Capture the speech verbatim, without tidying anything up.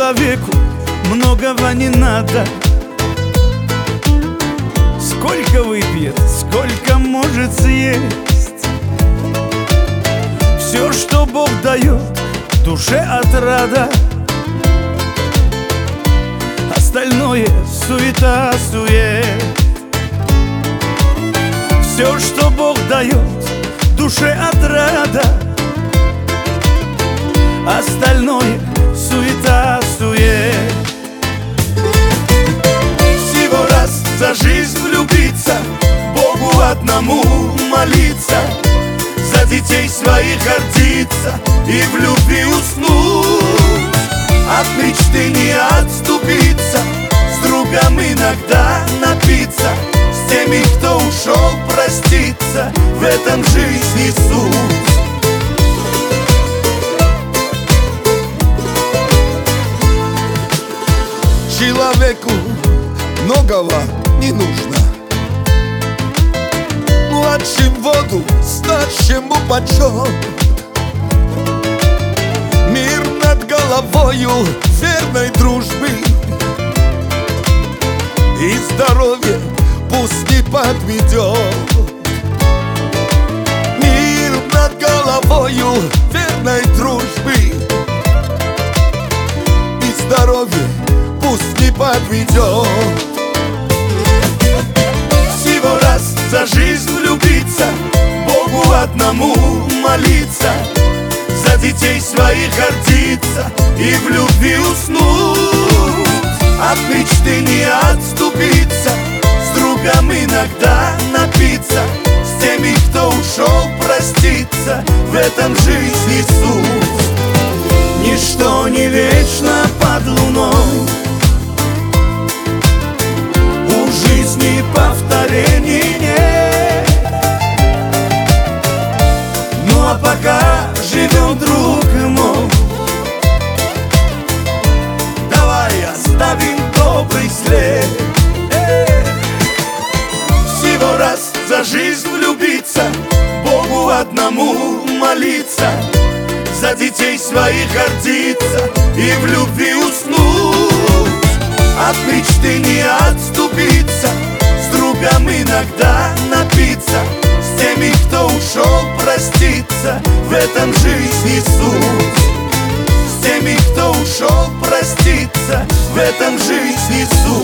Человеку многого не надо. Сколько выпьет, сколько может съесть. Все, что Бог дает, душе отрада. Остальное суета-сует. Все, что Бог дает, душе отрада. Остальное суета-сует. Всего раз за жизнь влюбиться, Богу одному молиться, за детей своих гордиться и в любви уснуть. От мечты не отступиться, с другом иногда напиться, с теми, кто ушел, проститься. В этом жизни суть. Человеку многого не нужно. Младшим воду, старшему почет. Мир над головою верной дружбы и здоровье пусть не подведет. Мир над головою верной дружбы и здоровье пусть не подведет. Всего раз за жизнь влюбиться, Богу одному молиться, за детей своих гордиться и в любви уснуть. От мечты не отступиться, с другом иногда напиться, с теми, кто ушел, проститься. В этом жизни суть. Ничто не вечно под луной, у жизни повторений нет. Ну а пока живем, друг мой, давай оставим добрый след. Всего раз за жизнь влюбиться, Богу одному молиться, за детей своих гордиться и в любви уснуть. От мечты не отступиться, с другом иногда напиться, с теми, кто ушел, проститься. В этом жизни суть. С теми, кто ушел, проститься. В этом жизни суть.